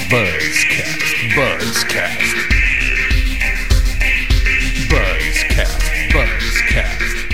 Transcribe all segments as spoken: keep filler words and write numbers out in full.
Buzzcast, Buzzcast, Buzzcast, Buzzcast.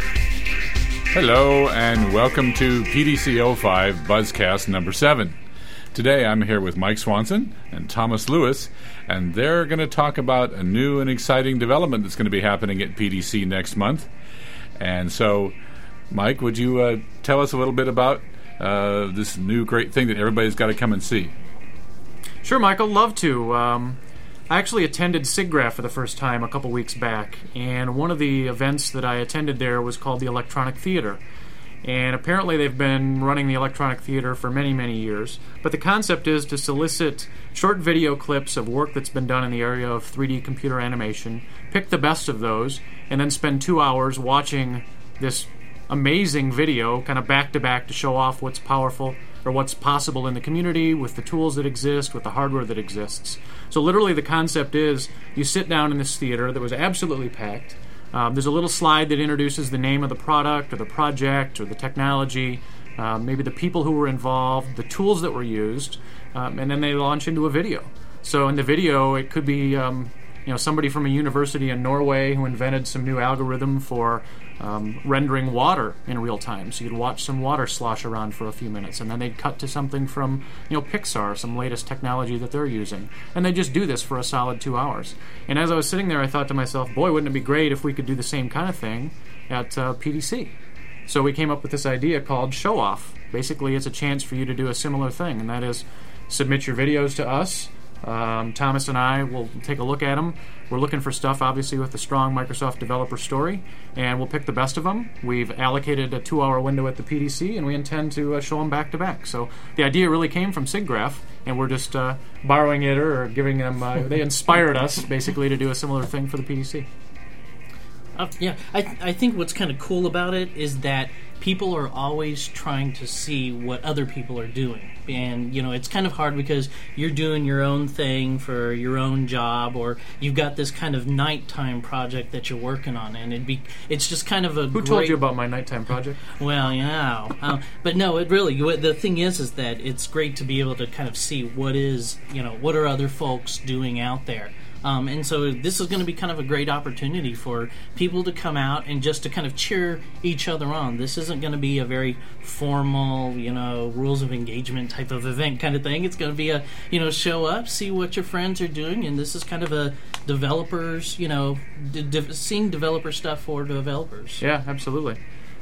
Hello and welcome to P D C oh five Buzzcast number seven. Today I'm here with Mike Swanson and Thomas Lewis, and they're going to talk about a new and exciting development that's going to be happening at P D C next month. And so, Mike, would you uh, tell us a little bit about uh, this new great thing that everybody's got to come and see? Sure, Michael, love to. Um, I actually attended SIGGRAPH for the first time a couple weeks back, and one of the events that I attended there was called the Electronic Theater. And apparently they've been running the Electronic Theater for many, many years. But the concept is to solicit short video clips of work that's been done in the area of three D computer animation, pick the best of those, and then spend two hours watching this amazing video kind of back-to-back to show off what's powerful or what's possible in the community with the tools that exist, with the hardware that exists. So literally the concept is you sit down in this theater that was absolutely packed. Um, there's a little slide that introduces the name of the product or the project or the technology, uh, maybe the people who were involved, the tools that were used, um, and then they launch into a video. So in the video, it could be um, you know somebody from a university in Norway who invented some new algorithm for um, rendering water in real time. So you'd watch some water slosh around for a few minutes, and then they'd cut to something from you know Pixar, some latest technology that they're using, and they just do this for a solid two hours. And as I was sitting there, I thought to myself, boy, wouldn't it be great if we could do the same kind of thing at uh, P D C? So we came up with this idea called Show Off. Basically, it's a chance for you to do a similar thing, and that is submit your videos to us. Um, Thomas and I will take a look at them. We're looking for stuff, obviously, with a strong Microsoft developer story, and we'll pick the best of them. We've allocated a two-hour window at the P D C, and we intend to uh, show them back-to-back. So the idea really came from SIGGRAPH, and we're just uh, borrowing it or giving them... Uh, they inspired us, basically, to do a similar thing for the P D C. Uh, yeah, I, I think what's kind of cool about it is that people are always trying to see what other people are doing. And, you know, it's kind of hard because you're doing your own thing for your own job, or you've got this kind of nighttime project that you're working on, and it'd be, it's just kind of a Who great... told you about my nighttime project? Well, yeah. Um, but no, it really, the thing is, is that it's great to be able to kind of see what is, you know, what are other folks doing out there. Um, and so this is going to be kind of a great opportunity for people to come out and just to kind of cheer each other on. This isn't going to be a very formal, you know, rules of engagement type of event kind of thing. It's going to be a, you know, show up, see what your friends are doing, and this is kind of a developers, you know, de- de- seeing developer stuff for developers. Yeah, absolutely.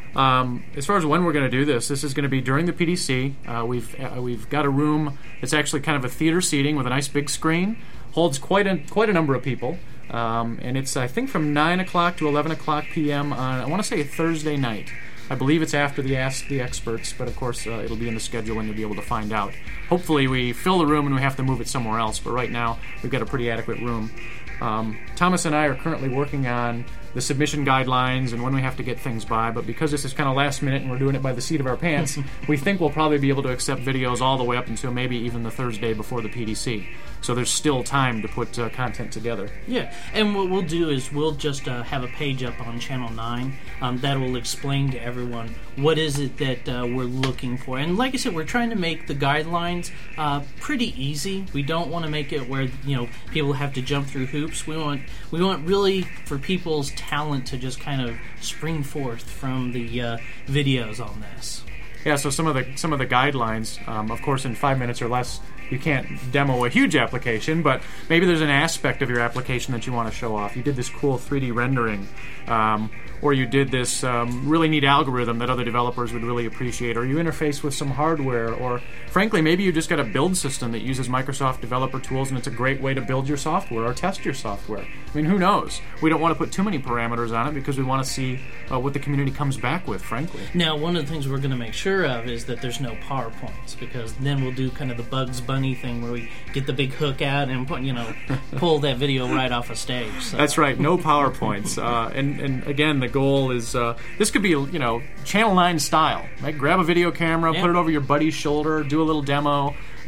Um, as far as when we're going to do this, this is going to be during the P D C. Uh, we've uh, we've got a room that's actually kind of a theater seating with a nice big screen. Holds quite a quite a number of people, um, and it's I think from nine o'clock to eleven o'clock p m on I want to say a Thursday night. I believe it's after the Ask the Experts, but of course uh, it'll be in the schedule and you'll be able to find out. Hopefully we fill the room and we have to move it somewhere else, but right now we've got a pretty adequate room. Um, Thomas and I are currently working on the submission guidelines and when we have to get things by, but because this is kind of last minute and we're doing it by the seat of our pants, we think we'll probably be able to accept videos all the way up until maybe even the Thursday before the P D C. So there's still time to put uh, content together. Yeah, and what we'll do is we'll just uh, have a page up on Channel nine um, that will explain to everyone what is it that uh, we're looking for. And like I said, we're trying to make the guidelines uh, pretty easy. We don't want to make it where, you know, people have to jump through hoops. We want we want really for people's talent to just kind of spring forth from the uh, videos on this. Yeah, so some of the some of the guidelines, um, of course, in five minutes or less, you can't demo a huge application, but maybe there's an aspect of your application that you want to show off. You did this cool three D rendering, um, or you did this um, really neat algorithm that other developers would really appreciate, or you interface with some hardware, or frankly, maybe you just got a build system that uses Microsoft developer tools and it's a great way to build your software or test your software. I mean, who knows? We don't want to put too many parameters on it because we want to see uh, what the community comes back with, frankly. Now, one of the things we're going to make sure of is that there's no PowerPoints, because then we'll do kind of the Bugs Bunny thing where we get the big hook out and put, you know, pull that video right off a stage. So. That's right, no PowerPoints. Uh, and, and again, the goal is, uh, this could be, you know, Channel nine style. Right? Grab a video camera, yeah. put it over your buddy's shoulder, do a little demo.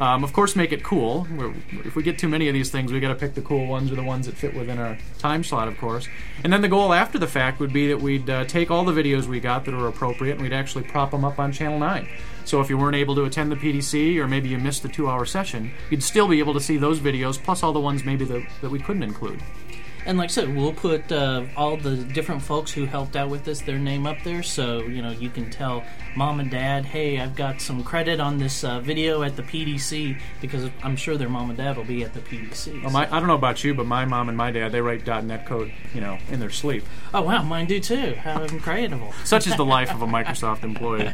Um, of course, make it cool. We're, if we get too many of these things, we got to pick the cool ones or the ones that fit within our time slot, of course. And then the goal after the fact would be that we'd uh, take all the videos we got that are appropriate and we'd actually prop them up on Channel nine. So if you weren't able to attend the P D C, or maybe you missed the two-hour session, you'd still be able to see those videos, plus all the ones maybe that, that we couldn't include. And like I said, we'll put uh, all the different folks who helped out with this, their name up there, so you know you can tell mom and dad, hey, I've got some credit on this uh, video at the P D C, because I'm sure their mom and dad will be at the P D C. Well, my, I don't know about you, but my mom and my dad, they write .NET code, you know, in their sleep. Oh wow, mine do too. How incredible! Such is the life of a Microsoft employee.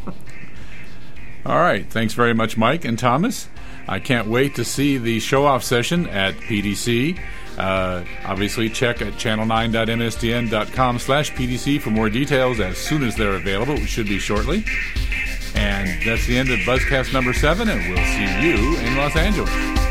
All right. Thanks very much, Mike and Thomas. I can't wait to see the show-off session at P D C. Uh, obviously, check at channel nine dot m s d n dot com slash P D C for more details as soon as they're available, which should be shortly. And that's the end of Buzzcast number seven, and we'll see you in Los Angeles.